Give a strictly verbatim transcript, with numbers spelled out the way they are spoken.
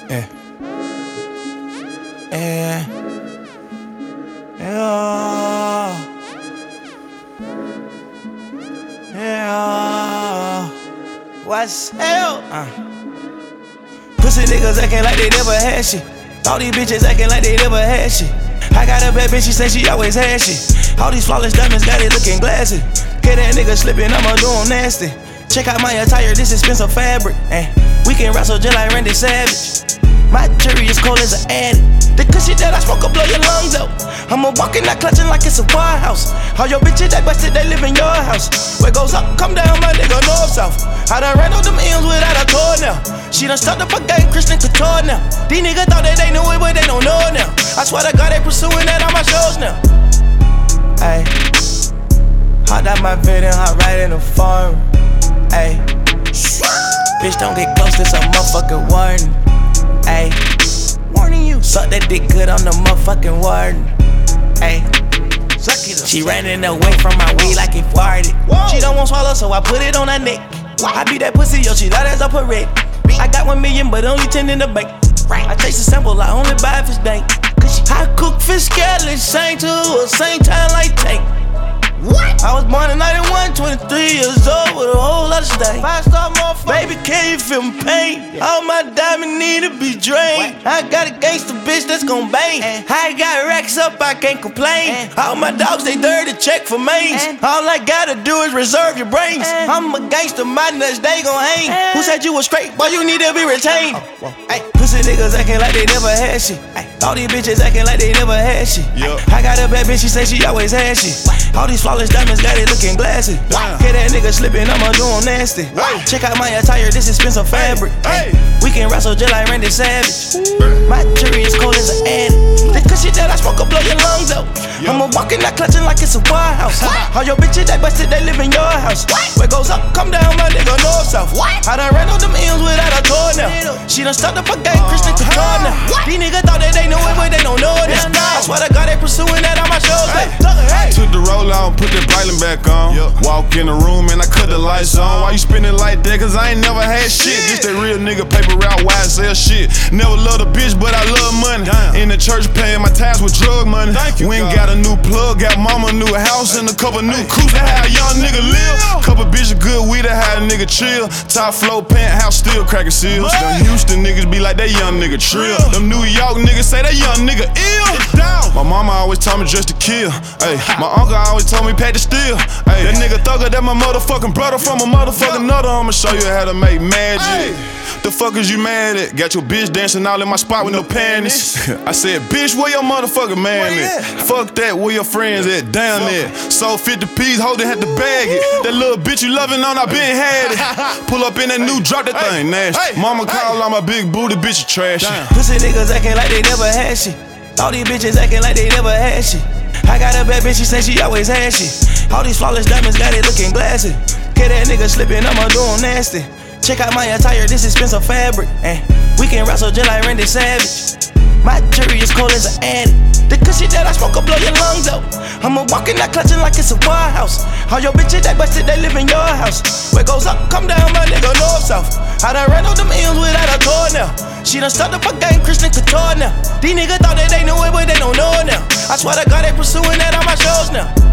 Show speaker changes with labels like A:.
A: Yeah. Yeah. Yeah. Yeah. What's hell? Uh. Pussy niggas acting like they never had shit. All these bitches acting like they never had shit. I got a bad bitch, she say she always had shit. All these flawless diamonds got it looking glassy. Get that nigga slipping, I'ma do him nasty. Check out my attire, this expensive fabric. Eh. We can wrestle just like Randy Savage. My jury is cold as an addict. The good shit that I smoke will blow your lungs out. I'ma walking, not clutching like it's a warehouse. All your bitches that busted, they live in your house. Where goes up, come down, my nigga, north, south. I done ran on them M's without a tour now. She done stuck up a game, Christian Couture now. These niggas thought that they knew it, but they don't know now. I swear to God, they pursuing that on my shows now. Ayy, hot out my vid and hot right in the farm. Ayy, bitch, don't get close, this a motherfucking warning. Ayy, warning you. Suck that dick good on the motherfucking warden. Ayy, she running away from my weed like it farted. She don't want swallow, so I put it on her neck. I beat that pussy, yo, she loud as a parade. I got one million, but only ten in the bank. I chase a sample, I only buy if it's dank. I cook fish scallops, same to her, same time like tank. What? I was born in ninety-one, twenty-three years old with a whole lot of stank. Five star motherfucker. Baby, can you feel my pain? All my diamonds need to be drained. I got a gangster bitch that's gon' bang. I got racks up, I can't complain. All my dogs, they dirty, check for mains. All I gotta do is reserve your brains. I'm a gangster, my nuts, they gon' hang. Who said you was straight? Boy, you need to be retained. Ay, pussy niggas acting like they never had shit. All these bitches acting like they never had shit. I got a bad bitch, she say she always had shit. All these flawless diamonds got it looking glassy. Get that nigga slipping, I'ma do him nasty. Check out my attire, this expensive fabric. Ay, we can wrestle just like Randy Savage. My jury is cold as an addict. The good shit that I smoke will blow your lungs out. I'ma walking, not clutching like it's a warehouse. All your bitches that busted, they live in your house. Where goes up, come down, my nigga, north, south. I done ran on them M's without a tour now. She done stuck up a game, Christian Couture now. These niggas thought that they knew it, but they don't know it now. I swear to God, they pursuing that on my shows.
B: Took the roll out, put the Brylan back on. Walk in the room and I cut the lights on. Why you spinning like that? Cause I ain't never had shit. This that real nigga paper route, Y S L shit. Never loved a bitch, but I love money. In the church paying my tithes with drug money. We ain't got a new plug, got mama a new house and a couple new coupes. That how a young nigga live. Couple bitches good weed, that how a nigga chill. Top floor penthouse, still cracking seals. Them Houston niggas be like that young nigga trill. Them New York niggas say that young nigga ill. My mama always told me just to kill. Ay, my uncle always told me pack the steel. Ay, that nigga thugger, that my motherfucking brother from a motherfucking another. I'ma show you how to make magic. The fuck is you mad at? Got your bitch dancing all in my spot with no panties. I said, bitch, where your motherfucking man at? Fuck that, where your friends at? Down there. Sold fifty P's, holding had to bag it. That little bitch you loving on, I been had it. Pull up in that new drop, that thing nasty. Mama call on my big booty, bitch, you trash.
A: Pussy niggas acting like they never had shit. All these bitches acting like they never had shit. I got a bad bitch, she say she always had shit. All these flawless diamonds got it looking glassy. Get that nigga slipping, I'ma do him nasty. Check out my attire, this expensive fabric. Eh, we can wrestle just like Randy Savage. My jury is cold as an addict. The good shit that I smoke will blow your lungs out. I'ma walking, not clutching like it's a warehouse. All your bitches that busted, they live in your house. Where goes up, come down, my nigga, north, south. I done ran on them M's without a tour now. She done stuck up a game, Christian Couture now. These niggas thought that they knew it, but they don't know it now. I swear to God, they pursuing that on my shows now.